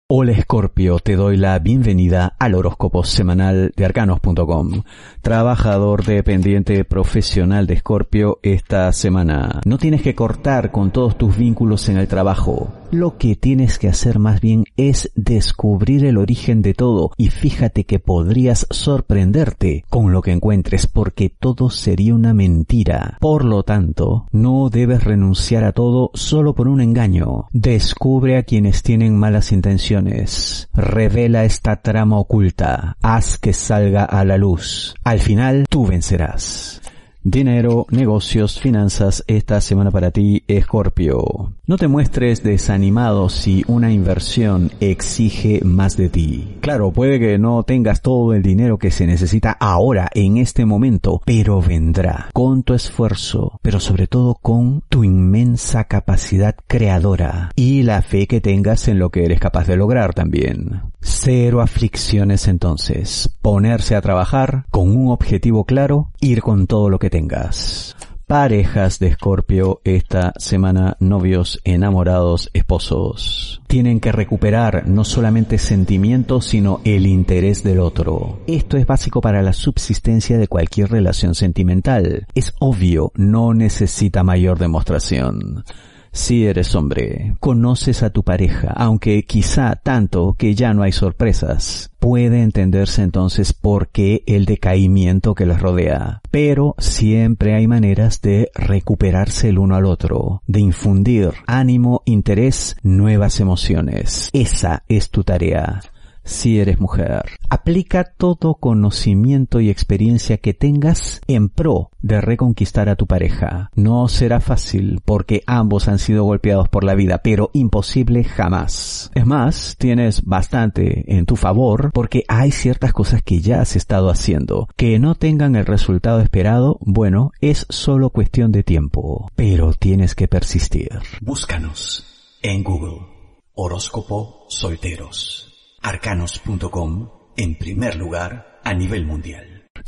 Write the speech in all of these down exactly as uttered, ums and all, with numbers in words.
Hola Escorpio, te doy la bienvenida al horóscopo semanal de arcanos punto com. Trabajador dependiente profesional de Escorpio esta semana. No tienes que cortar con todos tus vínculos en el trabajo. Lo que tienes que hacer más bien es descubrir el origen de todo y fíjate que podrías sorprenderte con lo que encuentres porque todo sería una mentira. Por lo tanto, no debes renunciar a todo solo por un engaño. Descubre a quienes tienen malas intenciones. Revela esta trama oculta. Haz que salga a la luz. Al final, tú vencerás. Dinero, negocios, finanzas, esta semana para ti, Escorpio. No te muestres desanimado si una inversión exige más de ti. Claro, puede que no tengas todo el dinero que se necesita ahora, en este momento, pero vendrá con tu esfuerzo, pero sobre todo con tu inmensa capacidad creadora y la fe que tengas en lo que eres capaz de lograr también. Cero aflicciones entonces. Ponerse a trabajar con un objetivo claro, ir con todo lo que tengas. Parejas de Escorpio esta semana, novios, enamorados, esposos. Tienen que recuperar no solamente sentimientos, sino el interés del otro. Esto es básico para la subsistencia de cualquier relación sentimental. Es obvio, no necesita mayor demostración. Si eres hombre, conoces a tu pareja, aunque quizá tanto que ya no hay sorpresas. Puede entenderse entonces por qué el decaimiento que les rodea. Pero siempre hay maneras de recuperarse el uno al otro, de infundir ánimo, interés, nuevas emociones. Esa es tu tarea. Si eres mujer, aplica todo conocimiento y experiencia que tengas en pro de reconquistar a tu pareja. No será fácil porque ambos han sido golpeados por la vida, pero imposible jamás. Es más, tienes bastante en tu favor porque hay ciertas cosas que ya has estado haciendo. Que no tengan el resultado esperado, bueno, es solo cuestión de tiempo. Pero tienes que persistir. Búscanos en Google. Horóscopo Solteros. arcanos punto com en primer lugar a nivel mundial.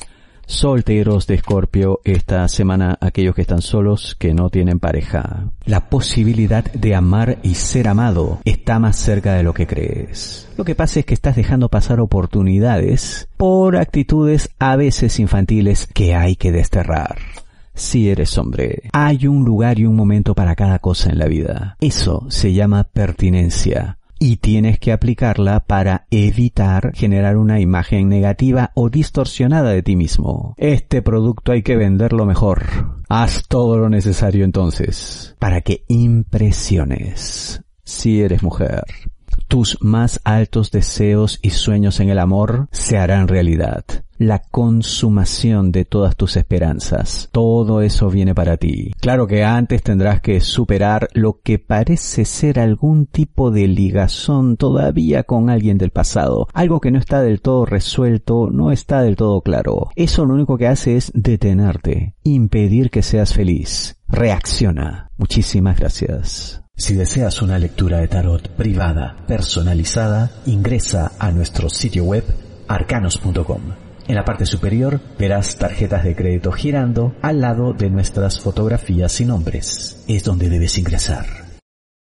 Solteros de Escorpio esta semana, aquellos que están solos, que no tienen pareja. La posibilidad de amar y ser amado está más cerca de lo que crees. Lo que pasa es que estás dejando pasar oportunidades por actitudes a veces infantiles que hay que desterrar. Si eres hombre, hay un lugar y un momento para cada cosa en la vida. Eso se llama pertinencia. Y tienes que aplicarla para evitar generar una imagen negativa o distorsionada de ti mismo. Este producto hay que venderlo mejor. Haz todo lo necesario entonces para que impresiones. Si eres mujer, tus más altos deseos y sueños en el amor se harán realidad. La consumación de todas tus esperanzas. Todo eso viene para ti. Claro que antes tendrás que superar lo que parece ser algún tipo de ligazón todavía con alguien del pasado. Algo que no está del todo resuelto, no está del todo claro. Eso lo único que hace es detenerte, impedir que seas feliz. Reacciona. Muchísimas gracias. Si deseas una lectura de tarot privada, personalizada, ingresa a nuestro sitio web arcanos punto com. En la parte superior verás tarjetas de crédito girando al lado de nuestras fotografías y nombres. Es donde debes ingresar.